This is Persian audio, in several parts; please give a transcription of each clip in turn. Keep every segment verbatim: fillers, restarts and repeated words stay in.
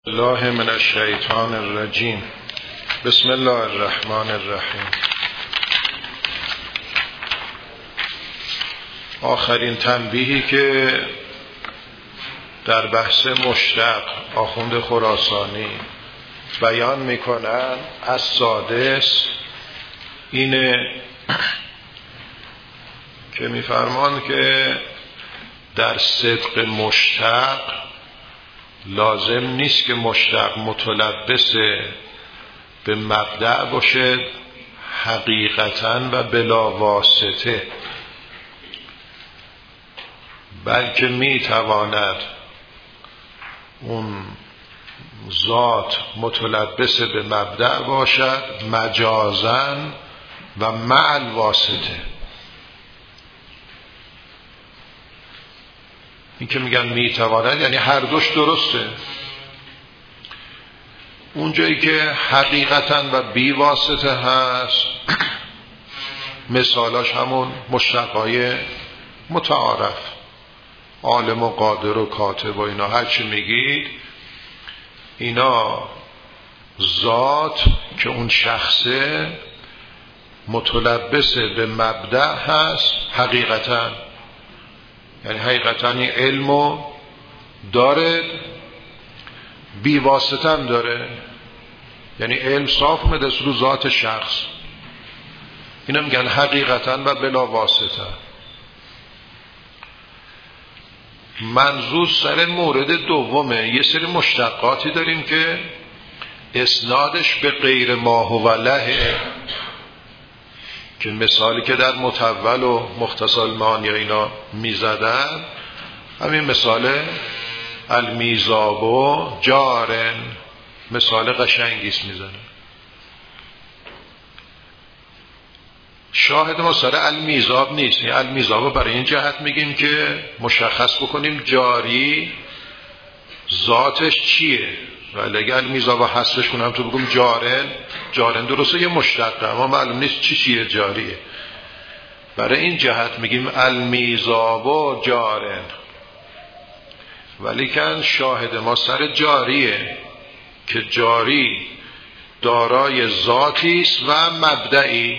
الله من الشیطان الرجیم. بسم الله الرحمن الرحیم. آخرین تنبیهی که در بحث مشتق آخوند خراسانی بیان میکنن از سادس اینه که میفرمان که در صدق مشتق لازم نیست که مشتق متلبس به مبدأ باشد حقیقتاً و بلا واسطه، بلکه میتواند اون ذات متلبس به مبدأ باشد مجازاً و مع الواسطه. این که میگن میتواند یعنی هر دوش درسته. اونجایی که حقیقتا و بی واسطه هست مثالاش همون مشتقای متعارف، عالم و قادر و کاتب و اینا هرچی میگید، اینا ذات که اون شخصه متلبس به مبدأ هست حقیقتا، یعنی حقیقتا این علمو داره بی واسطه هم داره، یعنی علم صاف مده رو ذات شخص. اینا میگن حقیقتا و بلا واسطه. منظور سر مورد دومه. یه سری مشتقاتی داریم که اسنادش به غیر ما هو له، که مثالی که در متول و مختصر المعانی اینا میزدن همین مثال المیزاب و جارن، مثال قشنگیست میزنن. شاهد ما سر المیزاب نیست. یعنی المیزاب برای این جهت میگیم که مشخص بکنیم جاری ذاتش چیه، ولی اگه المیزاب حسش کنم تو بگم جارن، جارن درسته یه مشتقه اما معلوم نیست چی چیه جاریه. برای این جهت میگیم المیزاب و جارن، ولی کن شاهد ما سر جاریه که جاری دارای ذاتی است و مبدئی.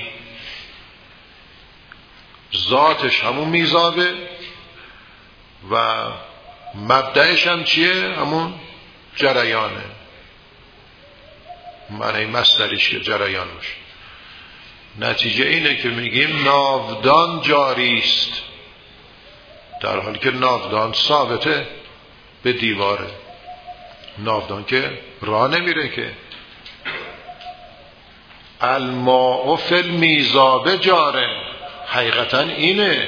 ذاتش همون میزابه و مبدأش هم چیه؟ همون جریانه، معنی مصدریش که جریان باشه. نتیجه اینه که میگیم ناودان جاری است، در حالی که ناودان ثابته به دیواره. ناودان که راه نمیره که. الماء فی المیزاب جاره، حقیقتا اینه.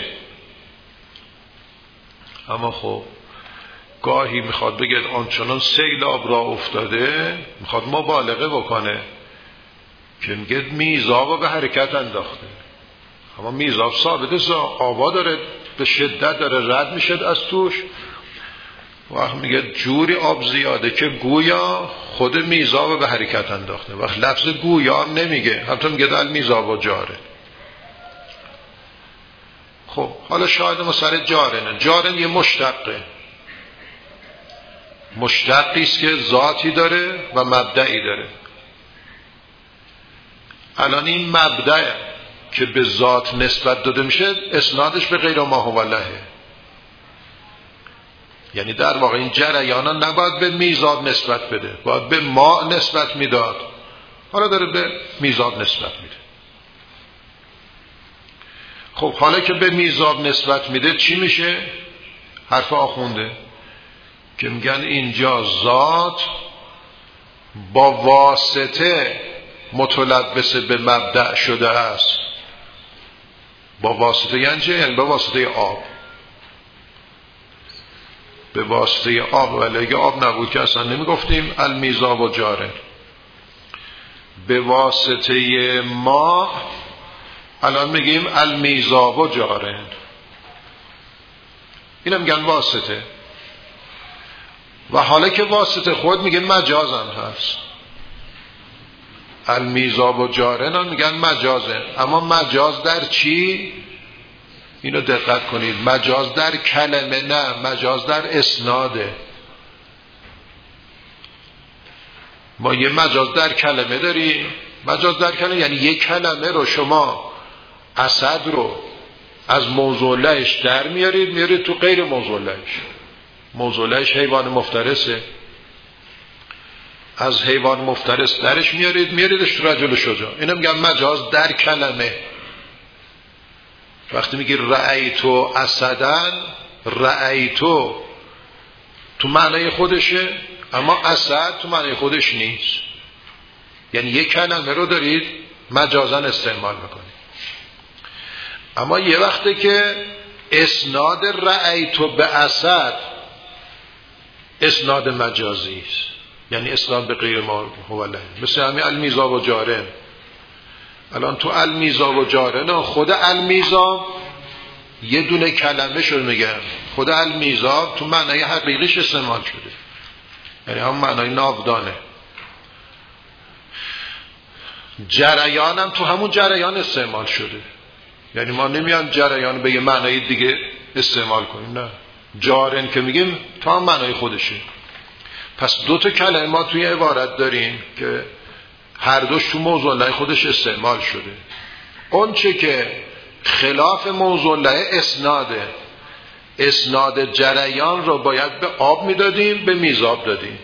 اما خب گاهی میخواد بگه آنچنان سیلاب را افتاده، میخواد مبالغه بکنه که میگه میزاب به حرکت انداخته. اما میزاب ثابته، آوا داره به شدت داره رد میشد از توش. وقت میگه جوری آب زیاده که گویا خود میزاب به حرکت انداخته. وقت لفظ گویا نمیگه، حتی میگه دل میزاب و جاره. خب حالا شاید ما سر جارنه. جارن یه مشتقه، مشتقی است که ذاتی داره و مبدئی داره. الان این مبدأ که به ذات نسبت داده میشه اسنادش به غیر ما هو لهه، یعنی در واقع این جریانا نباید به میزاب نسبت بده، باید به ما نسبت میداد. حالا داره به میزاب نسبت میده. خب حالا که به میزاب نسبت میده چی میشه؟ حرف آخونده که میگن اینجا ذات با واسطه متلبس به مبدأ شده است. با واسطه یعنی چه؟ یعنی به واسطه آب. به واسطه آب، ولی اگه آب نبود که اصلا نمیگفتیم المیزاب و جاره. به واسطه ما الان میگیم المیزاب و جاره. اینا میگن واسطه. و حالا که واسطه خود میگن مجاز هم هست. المیزاب و جاره میگن مجازه. اما مجاز در چی؟ اینو دقت کنید. مجاز در کلمه نه، مجاز در اسناده. ما یه مجاز در کلمه داریم. مجاز در کلمه یعنی یک کلمه رو شما اسد رو از موضوع لهش در میارید میارید تو غیر موضوع لهش. موضوع لهش حیوان مفترسه، از حیوان مفترس درش میارید میاریدش تو رجل شجاع. اینو میگن مجاز در کلمه. وقتی میگی رأیتو اسدن، رأیتو تو معنای خودشه اما اسد تو معنای خودش نیست. یعنی یک کلمه رو دارید مجازن استعمال میکنید. اما یه وقته که اسناد رأیتو به اسد اسناد مجازی است، یعنی اسناد به غیر ما هو له، مثل همین المیزا و جارن. الان تو المیزا و جارن خود المیزا یه دونه کلمه شد میگن، خود المیزا تو معنای حقیقیش استعمال شده، یعنی هم معنای ناودانه. جریان هم تو همون جریان استعمال شده، یعنی ما نمیان جریان به یه معنای دیگه استعمال کنیم، نه، جارن که میگیم تا هم معنای خودشه. پس دو تا کلمه ما توی عبارت داریم که هر دوش تو موضوع له خودش استعمال شده. اون چه که خلاف موضوع له اسناده، اسناد جریان رو باید به آب میدادیم، به میزاب دادیم.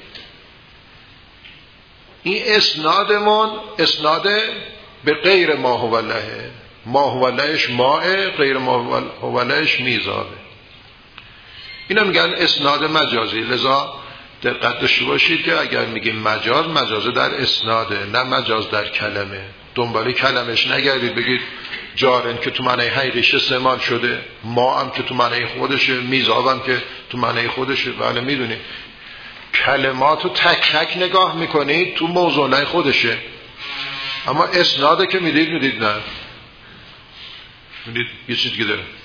این اسنادمون اسناد به غیر ما هو له، ما هو لهش ماء، غیر ما هو لهش میزابه. اینا میگن اسناد مجازی. لذا دقت داشته باشید که اگر میگیم مجاز، مجازه در اسناده، نه مجاز در کلمه. دنبال کلمش نگردید بگید جارن که تو معنی حقیقیش استعمال شده، ما هم که تو معنی خودشه، میزاب هم که تو معنی خودشه. بله میدونید کلماتو تک تک نگاه میکنید تو موضوع له خودشه، اما اسناده که میدید میدید نه، میدید یه چیز دیگه داره.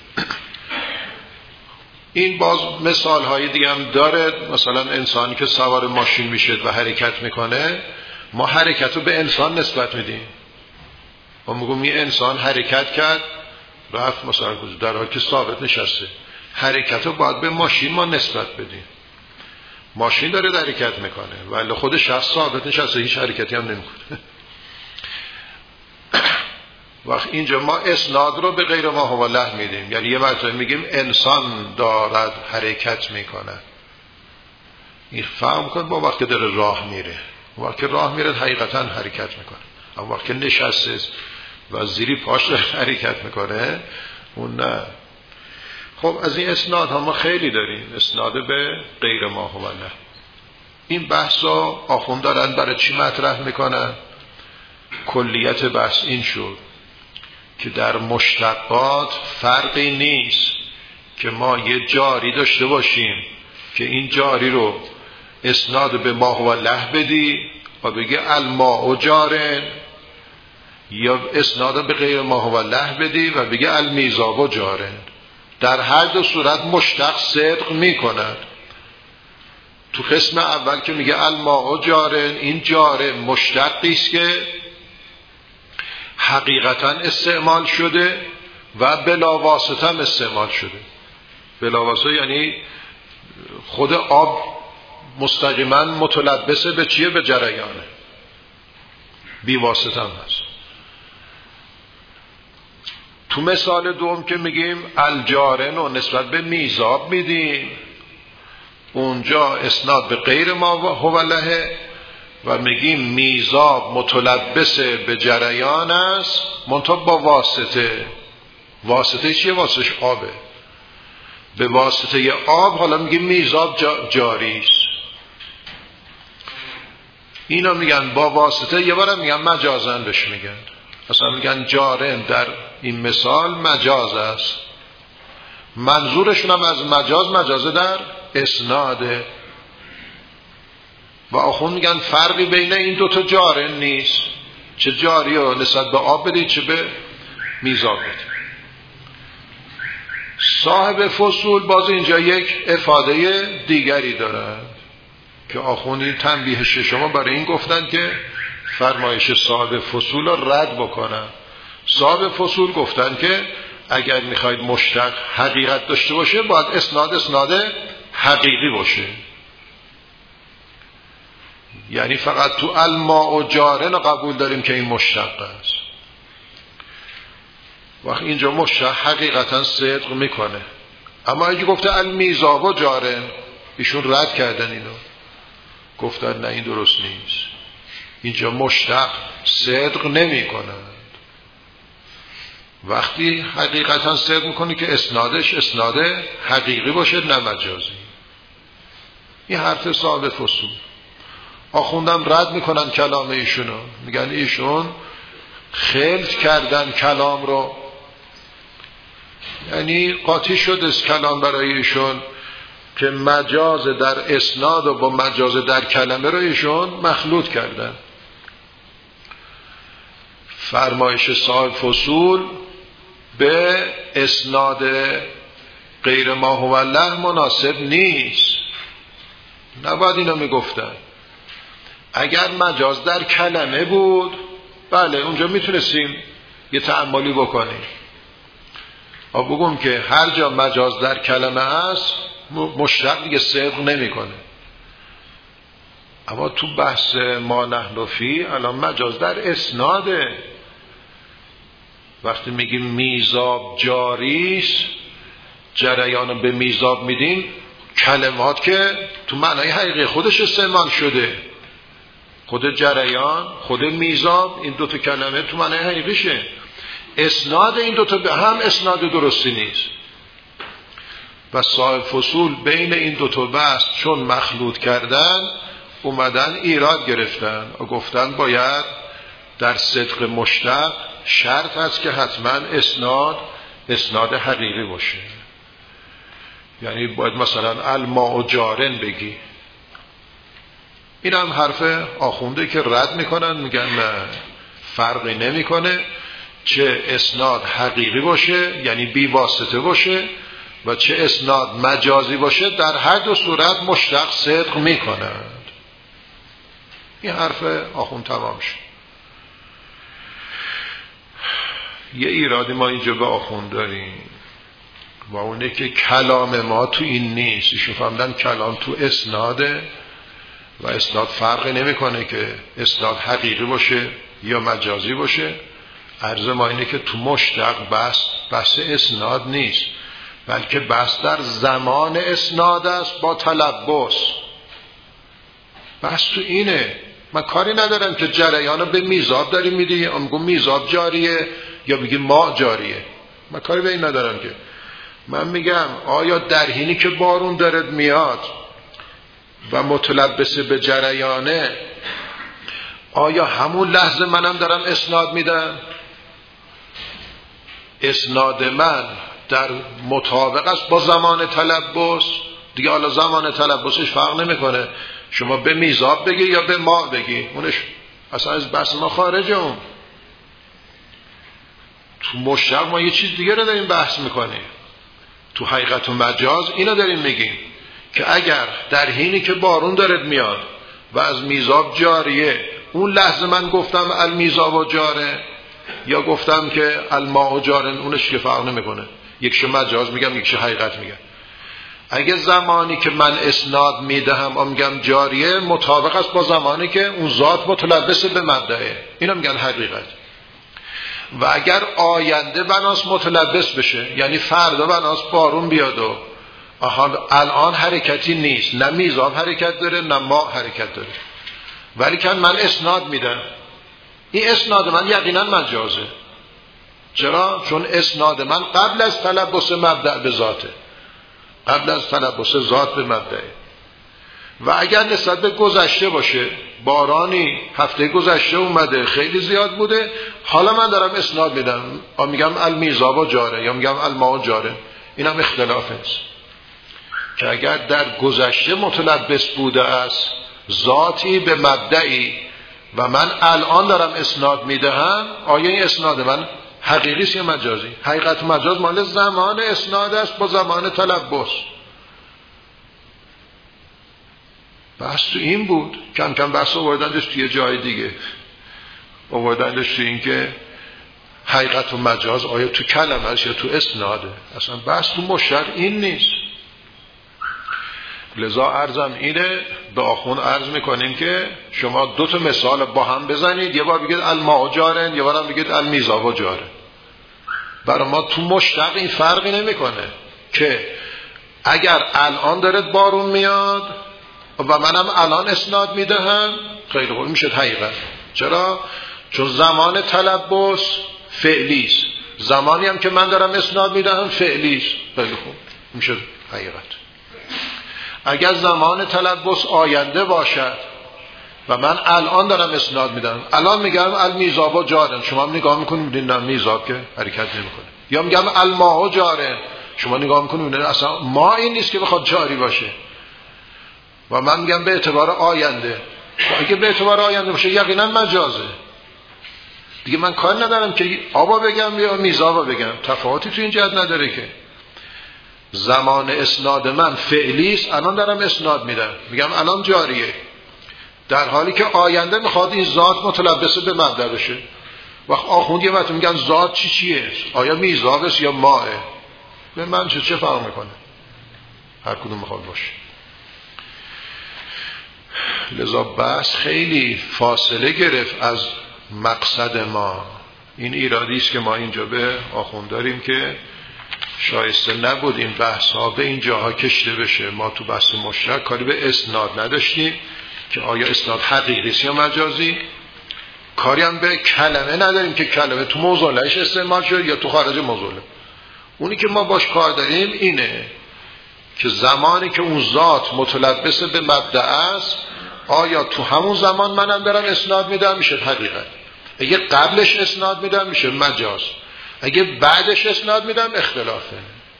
این باز مثال های دیگه هم داره. مثلا انسانی که سوار ماشین میشه و حرکت میکنه، ما حرکت رو به انسان نسبت میدیم. ما میگم این انسان حرکت کرد رفت مثلا در حالی که ثابت نشسته، حرکت رو باید به ماشین ما نسبت بدیم. ماشین داره در حرکت میکنه ولی خود شخص ثابت نشسته، هیچ حرکتی هم نمیکنه. وقت اینجا ما اسناد رو به غیر ما هو له میدیم، یعنی یه مرتبه میگیم انسان دارد حرکت میکنه. این فهم کن با وقتی داره راه میره، وقتی راه میره حقیقتا حرکت میکنه، اما وقتی نشسته و زیری پاش داره حرکت میکنه اون نه. خب از این اسناد ها ما خیلی داریم، اسناد به غیر ما هو له. این بحث ها آخوند دارن برای چی مطرح میکنن؟ کلیت بحث این شد که در مشتقات فرقی نیست که ما یه جاری داشته باشیم که این جاری رو اسناد به ما هو له بدی و بگی الماء جارن، یا اسناد به غیر ما هو له بدی و بگی المیزاب جارن. در هر دو صورت مشتق صدق میکند. تو قسم اول که میگه الماء جارن، این جاره مشتقی است که حقیقتا استعمال شده و بلا واسطه هم استعمال شده. بلا واسطه یعنی خود آب مستقیما متلبسه به چیه؟ به جریانه، بی واسطه هم هست. تو مثال دوم که میگیم الجارن و نسبت به میزاب میدیم، اونجا اسناد به غیر ما هو له و میگیم میزاب متلبس به جریان است منتها با واسطه. واسطه چیه؟ واسطش آبه. به واسطه ی آب حالا میگیم میزاب جاری است. اینا میگن با واسطه. یه بارم میگن مجازن بهش میگن، مثلا میگن جارن در این مثال مجاز است. منظورشون هم از مجاز مجازه در اسناده. و آخون میگن فرقی بین این دوتا جارن نیست، چه جاری رو نسبت به آب بدید چه به میزاب بدید. صاحب فصول باز اینجا یک افاده دیگری دارد که آخوندی تنبیه شما برای این گفتن که فرمایش صاحب فصول رو رد بکنن. صاحب فصول گفتن که اگر میخواید مشتق حقیقت داشته باشه باید اسناد اسناد حقیقی باشه. یعنی فقط تو الماء و جارن قبول داریم که این مشتق است. وقت اینجا مشتق حقیقتا صدق میکنه. اما اگه گفته المیزاب و جارن، ایشون رد کردن اینو، گفتن نه این درست نیست، اینجا مشتق صدق نمی کنند. وقتی حقیقتا صدق میکنی که اسنادش اسناد حقیقی باشه نه مجازی. این حرف صاحب فصول. آخوندم رد میکنن کلام ایشونو، میگن ایشون خلط کردن کلام رو، یعنی قاطی شد از کلام برای ایشون که مجاز در اسناد و با مجاز در کلمه رو ایشون مخلوط کردن. فرمایش صاحب فصول به اسناد غیر ما هو الله مناسب نیست، نباید اینو میگفتن. اگر مجاز در کلمه بود بله اونجا میتونستیم یه تأملی بکنیم، اما بگم که هر جا مجاز در کلمه هست مشتق دیگه صدق نمیکنه. اما تو بحث ما نحن فی الان مجاز در اسناده. وقتی میگیم میزاب جاریست، جریان به میزاب میدین، کلمات که تو معنای حقیقی خودش استعمال شده، خود جریان، خود میزاب، این دوتا کلمه تو معنای حقیقیشه. اسناد این دوتا به هم اسناد درستی نیست. و صاحب فصول بین این دوتا بحث چون مخلوط کردن اومدن ایراد گرفتن و گفتن باید در صدق مشتق شرط هست که حتما اسناد اسناد حقیقی باشه. یعنی باید مثلا الماء جارن بگی. این هم حرف آخونده که رد میکنن، میگن نه فرقی نمیکنه چه اسناد حقیقی باشه یعنی بی واسطه باشه و چه اسناد مجازی باشه، در هر دو صورت مشتق صدق میکنند. این حرف آخوند تمام شد. یه ایرادی ما اینجا به آخوند داریم و اونه که کلام ما تو این نیست. ایشون فهمدن کلام تو اسناده و اسناد فرقی نمیکنه که اسناد حقیقی باشه یا مجازی باشه. عرض ما اینه که تو مشتق بحث بحث اسناد نیست، بلکه بحث در زمان اسناد است با تلبس. بحث تو اینه. من کاری ندارم که جریانو به میزاب داریم میدی، هم میگم میزاب جاریه یا میگی ما جاریه، من کاری به این ندارم. که من میگم آیا در حینی که بارون دارد میاد و متلبس به جریانه، آیا همون لحظه منم دارم اسناد میدم؟ اسناد من در مطابق است با زمان تلبس دیگه. حالا زمان تلبسش فرق نمیکنه، شما به میزاب بگی یا به ما بگی، اونش اصلا از بحث ما خارجه. اون تو مشتق ما یه چیز دیگه رو داریم بحث میکنیم. تو حقیقت و مجاز اینو داریم میگیم که اگر در حینی که بارون دارد میاد و از میزاب جاریه، اون لحظه من گفتم المیزاب و جاره یا گفتم که الماء و جارن، اونش که فرق نمیکنه. یکشو مجاز میگم یکشو حقیقت میگم. اگه زمانی که من اسناد میدهم و میگم جاریه مطابق است با زمانی که اون ذات متلبس به مبدأه، اینو میگن حقیقت. و اگر آینده بناس متلبس بشه، یعنی فردا بناس بارون بیاد و آها الان حرکتی نیست، نه میزاب حرکت داره نه ما حرکت داره، ولی که من اسناد میدم، این اسناد من یقینا مجازه. چرا؟ چون اسناد من قبل از تلبس مبدأ به ذاته، قبل از تلبس ذات به مبدأه. و اگر نسبت به گذشته باشه، بارانی هفته گذشته اومده خیلی زیاد بوده، حالا من دارم اسناد میدم و میگم المیزاب جاره یا میگم الماء جاره، این هم اختلاف است که اگر در گذشته متلبس بوده است ذاتی به مبدئی و من الان دارم اسناد میدهم، آیا این اسناد من حقیقی است یا مجازی؟ حقیقت مجاز مال زمان اسناد است با زمان تلبس. بحث تو این بود. کم کم بحث آوردندش توی جای دیگه، آوردندش توی این که حقیقت و مجاز آیا تو کلمه است یا تو اسناده. اصلا بحث تو مشتق این نیست. لذا عرضم اینه، به آخوند عرض میکنیم که شما دو تا مثال با هم بزنید، یه بار بگید الماء جارن، یه بار هم بگید المیزاب جارن. برای ما تو مشتق این فرقی نمیکنه که اگر الان داره بارون میاد و منم الان اسناد میدهم، خیلی خوب میشه حقیقت. چرا؟ چون زمان تلبس فعلیست، زمانی هم که من دارم اسناد میدهم فعلیست. خیلی خوب میشه حقیقت. اگر زمان تلبس آینده باشد و من الان دارم اسناد میدم، الان میگم المیزاب جارن، شما هم نگاه میکنید میبینید نه میزاب که حرکت نمیکنه. یا میگم الماء جارن، شما نگاه میکنید میبینید اصلا ما این نیست که بخواد جاری باشه. و من میگم به اعتبار آینده. اگه به اعتبار آینده باشه یقینا مجازه دیگه. من کار ندارم که آبا بگم یا میزابا بگم، تفاوتی تو این جهت نداره که زمان اسناد من فعلی است، الان دارم اسناد میدم، میگم الان جاریه، در حالی که آینده میخواد این ذات متلبس به مبدا بشه. وقت آخوند یه وقت میگن ذات چی چیه، آیا میزاب است یا ماء؟ به من چه چه فرق میکنه؟ هر کدوم میخواد باشه. لذا بحث خیلی فاصله گرفت از مقصد ما. این ایرادی است که ما اینجا به آخوند داریم که شایسته نبود این بحث ها به این جاها کشته بشه. ما تو بحث مشترک کاری به اسناد نداشتیم که آیا اسناد حقیقی است یا مجازی، کاری هم به کلمه نداریم که کلمه تو موضوعش استعمال شد یا تو خارج موضوع. اونی که ما باش کار داریم اینه که زمانی که اون ذات متلبس به مبدا است، آیا تو همون زمان منم دارم اسناد میدم میشه حقیقت، اگه قبلش اسناد میدم میشه مجاز، اگه بعدش اسناد میدم اختلافه.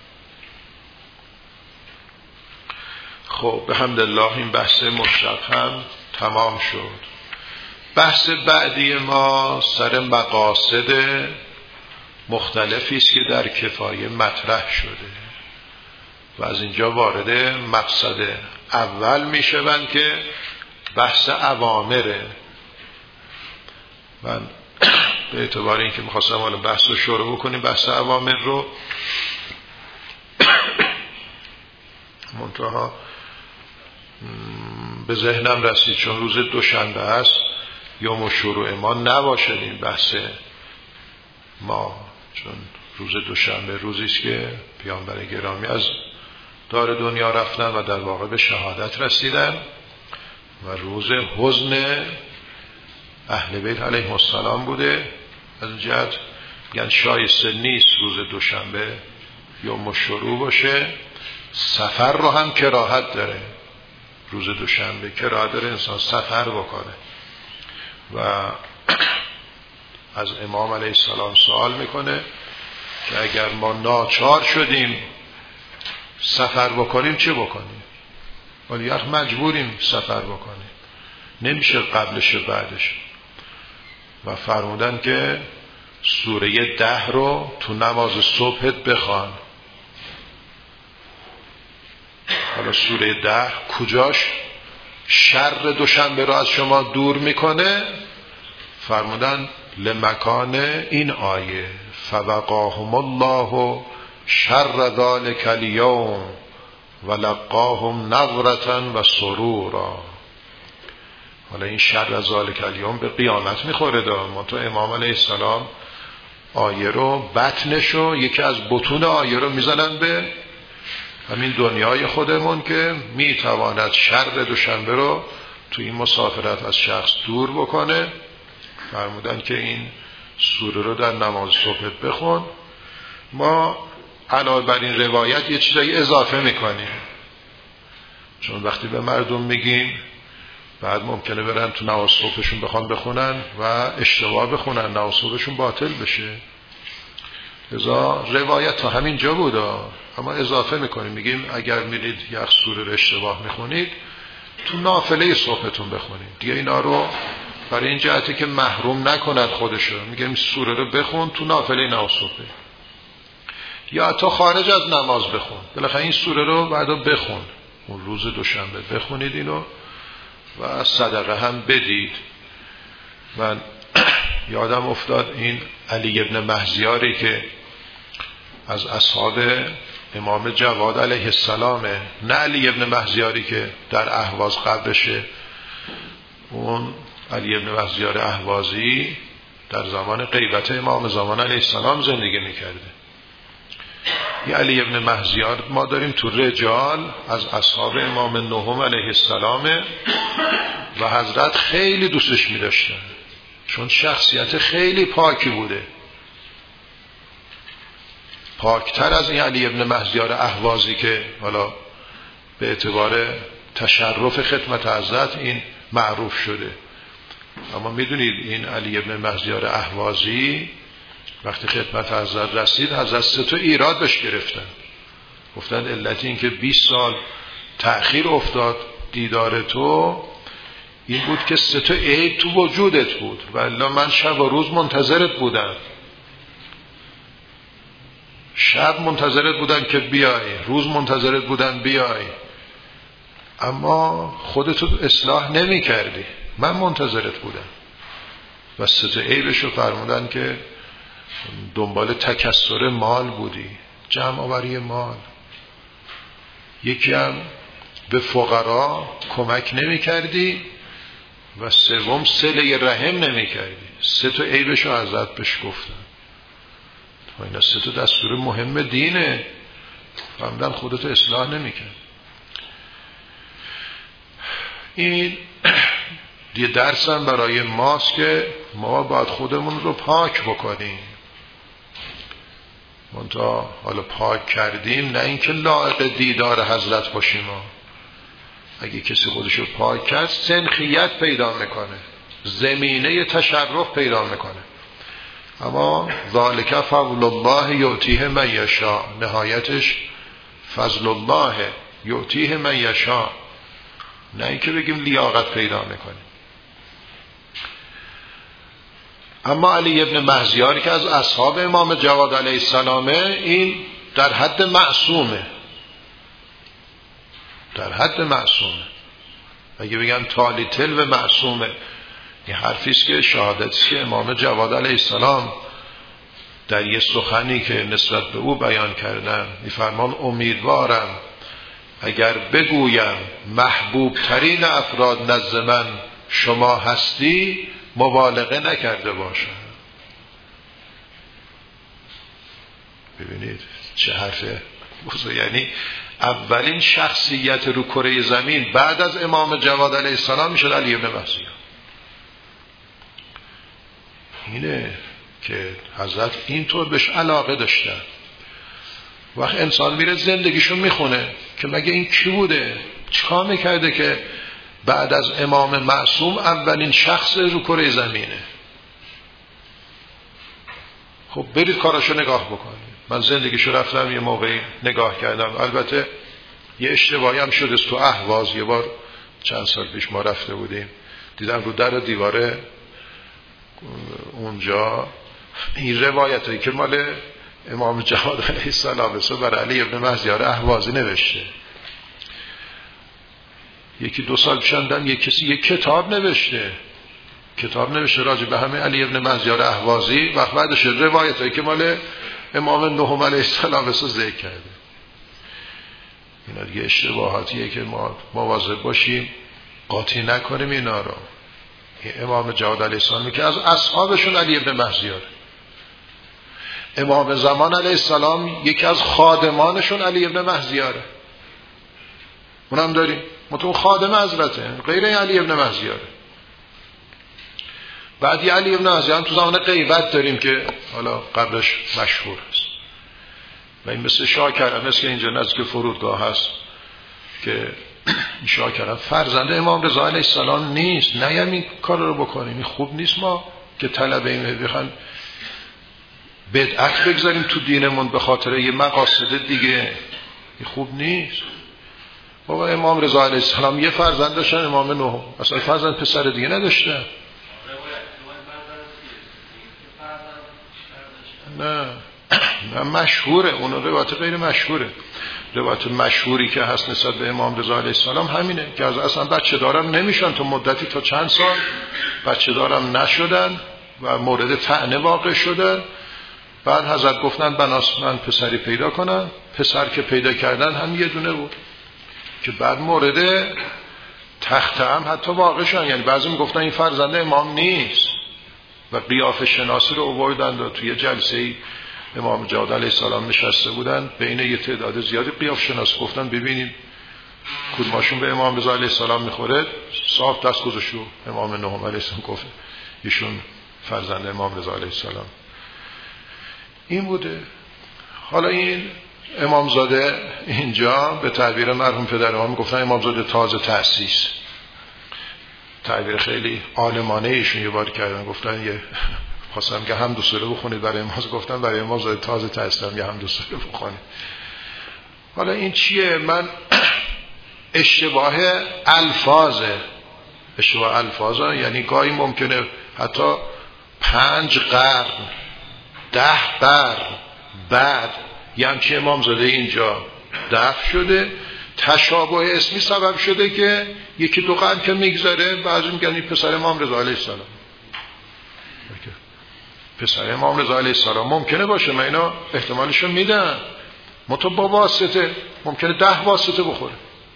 خب بحمدالله این بحث مشتق هم تمام شد. بحث بعدی ما سر مقاصد مختلفی است که در کفایه مطرح شده و از اینجا وارد مقصد اول میشوند که بحث اوامره. من به اعتبار اینکه می‌خواستم حالا بحث رو شروع بکنیم، بحث اوامر رو منتها به ذهنم رسید چون روز دوشنبه است یوم شروع ما نباشد این بحث ما، چون روز دوشنبه روزی است که پیامبر گرامی از دار دنیا رفتن و در واقع به شهادت رسیدن و روز حزن اهل بیت علیهم السلام بوده. از این جهت میگن شایسته نیست روز دوشنبه یوم شروع باشه. سفر رو هم کراهت داره، روز دوشنبه کراهت داره انسان سفر بکنه و از امام علیه السلام سوال میکنه که اگر ما ناچار شدیم سفر بکنیم چه بکنیم؟ ولی یخ مجبوریم سفر بکنیم، نمیشه قبلش بعدش. و فرمودن که سوره ده رو تو نماز صبحت بخوان. حالا سوره ده کجاش شر دوشنبه رو از شما دور میکنه؟ فرمودن لمکان این آیه فوقاهم الله شر ذلک الیوم ولقاهم نظرة و سرورا. حالا این شر ذلک الیوم به قیامت میخوره دا. ما تو امام علیه السلام آیه رو بطنشو یکی از بطون آیه رو میزنن به همین دنیای خودمون که میتواند شر دوشنبه رو تو این مسافرت از شخص دور بکنه. فرمودن که این سوره رو در نماز صبحت بخون. ما علاوه بر این روایت یه چیزایی اضافه میکنیم، چون وقتی به مردم میگیم بعد ممکنه برن تو نماز صبحشون بخوان بخونن و اشتباه بخونن، نماز صبحشون باطل بشه. لذا روایت تا همین جا بودا، اما اضافه میکنیم، میگیم اگر میرید یک سوره رو اشتباه میخونید تو نافله صبحتون بخونید دیگه. اینا رو برای این جهتی که محروم نکند خودشو، میگیم سوره رو بخون تو نافله نماز صبح یا تا خارج از نماز بخون، بالاخره این سوره رو بعدا بخون، اون روز دوشنبه بخونید اینو و صدقه هم بدید. من یادم افتاد این علی ابن مهزیاری که از اصحاب امام جواد علیه السلامه، نه علی ابن مهزیاری که در اهواز قبرشه. اون علی ابن مهزیار اهوازی در زمان غیبت امام زمان علیه السلام زندگی میکرده. یه علی ابن مهزیار ما داریم تو رجال از اصحاب امام نهم علیه السلام و حضرت خیلی دوستش می‌داشتن چون شخصیت خیلی پاکی بوده، پاکتر از این علی ابن مهزیار اهوازی که حالا به اعتبار تشرف خدمت حضرت این معروف شده. اما میدونید این علی ابن مهزیار اهوازی وقتی خدمت حضرت رسید، حضرت سه تا ایراد بهش گرفتن. گفتن علت این که بیست سال تأخیر افتاد دیدار تو این بود که سه تا عیب تو وجودت بود و الا من شب و روز منتظرت بودم. شب منتظرت بودم که بیای، روز منتظرت بودم بیای، اما خودتو اصلاح نمی کردی، من منتظرت بودم. و سه تا عیبشو فرمودن که دنبال تکثر مال بودی، جمع آوری مال، یکی هم به فقرا کمک نمی کردی و سوم صله رحم نمی کردی. سه تا عیبشو حضرت بهش گفتن. اینا سه تا دستور مهم دینه، فهمیدن خودتو اصلاح نمی کرد. این یه درس هم برای ماست که ما باید خودمون رو پاک بکنیم. منتها حالا پاک کردیم نه اینکه لایق دیدار حضرت باشیم. ما اگه کسی خودشو پاک کرد سنخیت پیدا میکنه، زمینه تشرف پیدا میکنه. اما ذالک فضل الله یعطیه من یشاء، نهایتش فضل الله یعطیه من یشاء، نه اینکه بگیم لیاقت پیدا میکنیم. اما علی ابن مهزیار که از اصحاب امام جواد علیه السلامه، این در حد معصومه، در حد معصومه. اگه بگم تالی تل و معصومه، این حرفیست که شهادتیست که امام جواد علیه السلام در یه سخنی که نسبت به او بیان کردن میفرمان امیدوارم اگر بگویم محبوب ترین افراد نزد من شما هستی مبالغه نکرده باشم. ببینید چه حرفه بزرگ. یعنی اولین شخصیت رو کره زمین بعد از امام جواد علیه السلام میشد علی ابن مهزیار. اینه که حضرت اینطور بهش علاقه داشتن. وقت انسان میره زندگیشو میخونه که مگه این کی بوده، چیکار میکرده که بعد از امام معصوم اولین شخص رو کره زمینه. خب برید کاراشو نگاه بکنید. من زندگیشو رفتم یه موقعی نگاه کردم، البته یه اشتباهی هم شده تو اهواز. یه بار چند سال پیش ما رفته بودیم، دیدم رو در و دیواره اونجا این روایت هایی که مال امام جواد علیه السلام برای علی ابن مهزیار اهوازی نوشته. یکی دو سال پیشندم یک کسی یک کتاب نوشته، کتاب نوشته راجع به همه علی ابن مهزیار اهوازی، وقت بعدش روایت هایی که مال امام نهم علیه السلام ذکر کرده. اینا دیگه اشتباهاتیه که ما مواظب باشیم قاطی نکنیم اینا رو. امام جواد علیه السلام که از اصحابشون علی ابن مهزیار، امام زمان علیه السلام یکی از خادمانشون علی ابن مهزیاره، اونم داریم مطمئن خادم حضرته، غیر علی ابن مهزیاره. بعد یه علی ابن مهزیار تو زمان غیبت داریم که حالا قبلش مشهور است و این مثل شاه کرم، مثل که اینجا نزدیک فرودگاه هست که شاه کرم فرزند امام رضا علیه السلام نیست. نه این کار رو بکنیم، این خوب نیست. ما که طلب این بخوایم بدعت بگذاریم تو دینمون به خاطر یه مقاصد دیگه، این خوب نیست. بابا امام رضا علیه السلام یه فرزند داشتن، امام نهم اصلا فرزند پسر دیگه نداشتن. نه نه مشهوره، اون روایت غیر مشهوره. روایت مشهوری که هست نسبت به امام رضا علیه السلام همینه که از اصلا بچه دارم نمیشن، تا مدتی تا چند سال بچه دارم نشدن و مورد طعنه واقع شدن. بعد حضرت گفتن بناس من پسری پیدا کنم، پسر که پیدا کردن هم یه دونه بود که بعد مورد تخت هم حتی واقع شدن. یعنی بعضی میگفتن این فرزند امام نیست و قیافه شناسی رو آوردن و توی جلسه امام جواد علیه السلام نشسته بودن، بین یه تعداد زیادی قیافه شناس گفتن ببینید کدوماشون به امام رضا علیه السلام میخوره، صاف دست گذاشت رو امام نهم علیه السلام گفت ایشون فرزند امام رضا علیه السلام این بوده. حالا این امامزاده اینجا به تعبیر مرحوم پدر ما میگفتن امامزاده تازه تأسیس، تعبیر خیلی عالمانه ایشون یه بار کردن، گفتن یه خواستم که هم دو سوره بخونید برای امام، گفتن برای امامزاده تازه تأسیس یه هم دو سوره بخونید. حالا این چیه؟ من اشتباه الفاظه، اشتباه الفاظه، یعنی گاهی ممکنه حتی پنج قرن ده قرن بعد یه همچین امامزاده اینجا دفن شده، تشابه اسمی سبب شده که یکی دو قرن که میگذره بعضی میگن این پسر امام رضا علیه السلام، پسر امام رضا علیه السلام ممکنه باشه، من اینا احتمالشو میدم، منتها با واسطه ممکنه ده واسطه بخوره،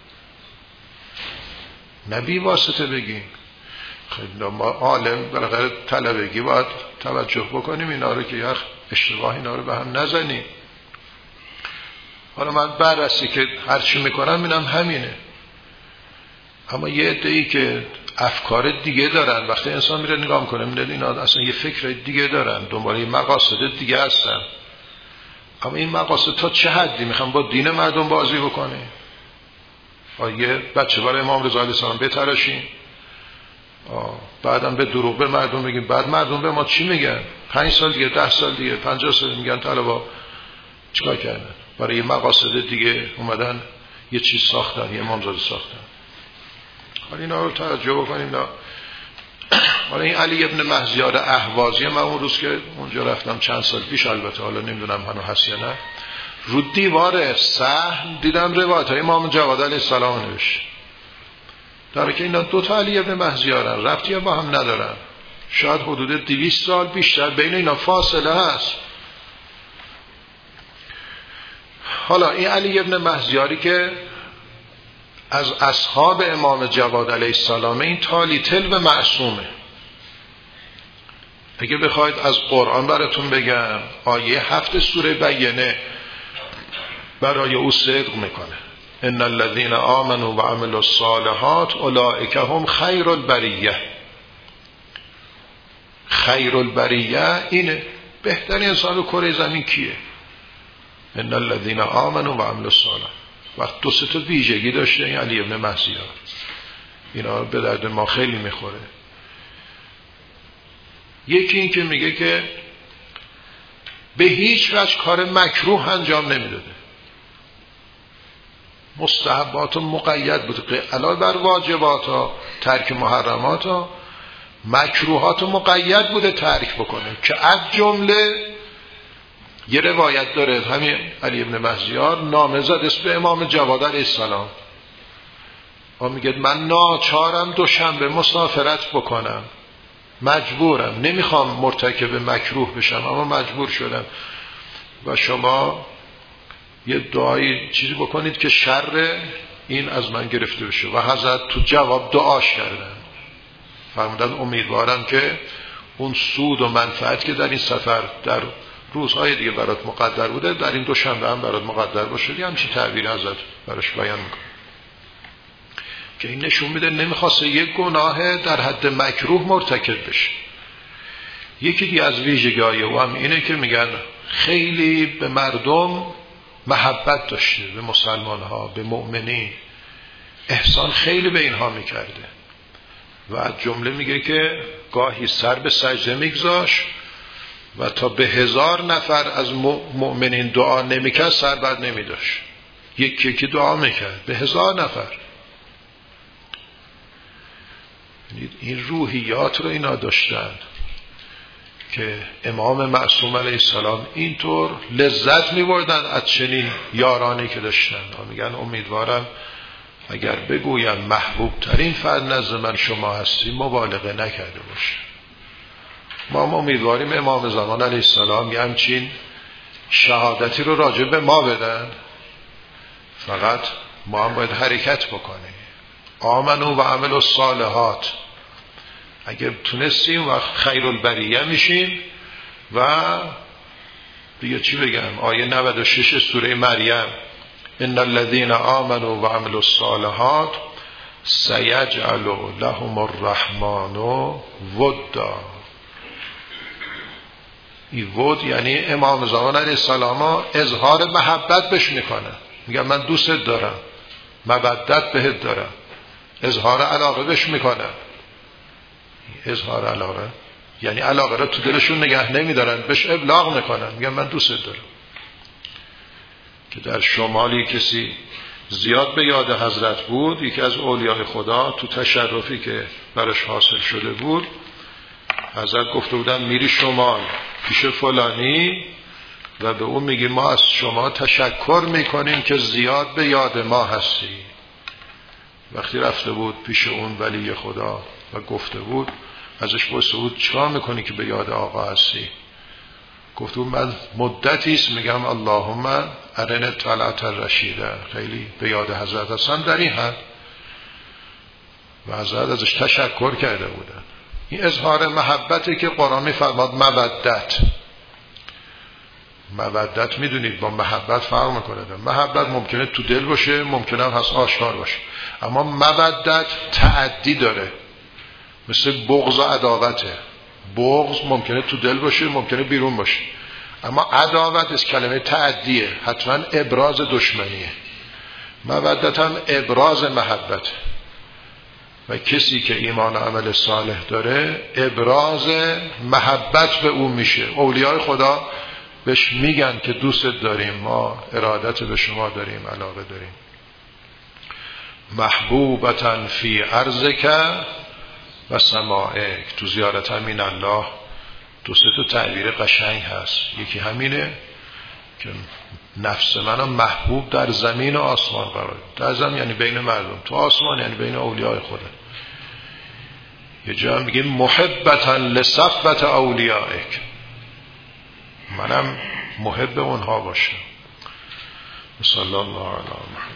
نبی واسطه بگیم. خیلی ما عالم بالاخره طلبگی باید توجه بکنیم اینا رو که یخ اشتباه اینا رو به هم نزنیم. حالا من بررسی که هرچی میکنم میدم همینه، اما یه عده‌ای که افکار دیگه دارن، وقتی انسان میره نگاه میکنه میره اینا اصلا یه فکر دیگه دارن، دنبال یه مقاصد دیگه هستن، اما این مقاصد تا چه حدی میخوام با دین مردم بازی بکنه؟ یه بچه برای امام رضا علیه السلام بتراشیم، بعدم به دروغ به مردم بگیم، بعد مردم به ما چی میگن؟ پنج سال دیگه، ده سال دیگه، پنجاه سال میگن طلبا چیکار کردن؟ برای یه مقاصد دیگه اومدن یه چیز ساختن، یه امامزاده ساختن. حالا اینا رو توجه بکنیم. نه حالا این علی ابن مهزیار اهوازی، من اون روز که اونجا رفتم چند سال پیش، البته حالا نمیدونم هنو هست یا نه، رو دیوار صحن دیدم روایت های امام جواد علیه السلام نوشته، در که اینا دو تا علی ابن مهزیارن، ربطی با هم ندارن، شاید حدود دویست سال بیشتر بین اینا فاصله هست. حالا این علی ابن مهزیاری که از اصحاب امام جواد علیه السلام، این تالی تلو معصومه. اگه بخواید از قرآن براتون بگم، آیه هفت سوره بینه برای او صدق میکنه، ان الذين آمنوا وعملوا الصالحات اولئک هم خیر البریه. خیر البریه اینه، بهترین انسان کره زمین کیه؟ ان الذين آمنوا وعملوا الصالحات. وقت دو سه تا ویژگی داشته این علی ابن مهزیار، اینا به درد ما خیلی میخوره. یکی این که میگه که به هیچ وجه کار مکروه انجام نمیداده، مستحبات مقید بوده علاوه بر واجبات ها، ترک محرمات ها، مکروهات مقید بوده ترک بکنه، که از جمله یه روایت داره همین علی ابن مهزیار نامزد است به امام جواد علیه السلام، و میگه من ناچارم دوشنبه مسافرت بکنم، مجبورم، نمیخوام مرتکب مکروه بشم اما مجبور شدم، و شما یه دعایی چیزی بکنید که شر این از من گرفته بشه. و حضرت تو جواب دعاش کردن، فرمودن امیدوارم که اون سود و منفعت که در این سفر در روزهای دیگه برات مقدر بوده در این دوشنبه هم برات مقدر باشه. یه همچین تعبیر حضرت براش بیان میکنه که این نشون میده نمیخواسته یک گناه در حد مکروه مرتکب بشه. یکی دیگه از ویژگی‌های او هم اینه که میگن خیلی به مردم محبت داشته، به مسلمان ها، به مؤمنین احسان خیلی به اینها میکرده، و از جمله میگه که گاهی سر به سجده میگذاشت و تا به هزار نفر از مؤمنین دعا نمیکرد سر بر نمیداشت، یکی یکی دعا میکرد به هزار نفر. این روحیات رو اینا داشتن که امام معصوم علیه السلام اینطور لذت می‌بردن از چنین یارانی که داشتن. میگن امیدوارم اگر بگویم محبوب ترین فرد نزد من شما هستی مبالغه نکرده باشه. ما امیدواریم امام زمان علیه السلام یه همچین شهادتی رو راجع به ما بدن فقط ما هم باید حرکت بکنیم. آمنو و عملوا الصالحات، اگر تونستیم وقت خیر البریه میشیم. و دیگه چی بگم، آیه نود و شش سوره مریم، ان الذين آمنوا و عملوا الصالحات سیجعل لهم الرحمن ودا. این ود یعنی امام زمان علیه السلام اظهار محبت بهش میکنه، میگه من دوستت دارم، مودت بهت دارم، اظهار علاقه بهش میکنه. اظهار علاقه یعنی علاقه را تو دلشون نگه نمیدارن، بهش ابلاغ میکنن، میگن من دوستت دارم. که در شمالی کسی زیاد به یاد حضرت بود، یکی از اولیاء خدا، تو تشرفی که برش حاصل شده بود، حضرت گفته بودن میری شمال پیش فلانی و به اون میگی ما از شما تشکر میکنیم که زیاد به یاد ما هستی. وقتی رفته بود پیش اون ولی خدا و گفته بود، ازش پرسیده بود چرا میکنی که به یاد آقا هستی؟ گفته بود من مدتی است میگم اللهم ارنا طلعت الرشیده، خیلی به یاد حضرت هستم در این حد. و حضرت ازش تشکر کرده بودن. این اظهار محبتی که قرآن میفرماد مودت. مودت میدونید با محبت فرق میکنه. محبت ممکنه تو دل باشه، ممکنه هست آشکار باشه، اما مودت تعدی داره، مثل بغض و عداوته. بغض ممکنه تو دل باشه، ممکنه بیرون باشه، اما عداوت از کلمه تعدیه، حتما ابراز دشمنیه. مودت هم ابراز محبت. و کسی که ایمان و عمل صالح داره ابراز محبت به اون میشه. اولیاء خدا بهش میگن که دوستت داریم، ما ارادت به شما داریم، علاقه داریم. محبوبتن فی ارضک و سماعک. تو زیارت همین الله دو سه تا تعبیر قشنگ هست. یکی همینه که نفس منم محبوب در زمین و آسمان قرار. در زمین یعنی بین مردم، تو آسمان یعنی بین اولیاء خدا. یه جا میگه محبتن لصفوت اولیائک، منم محب اونها باشم. صلی الله علیه و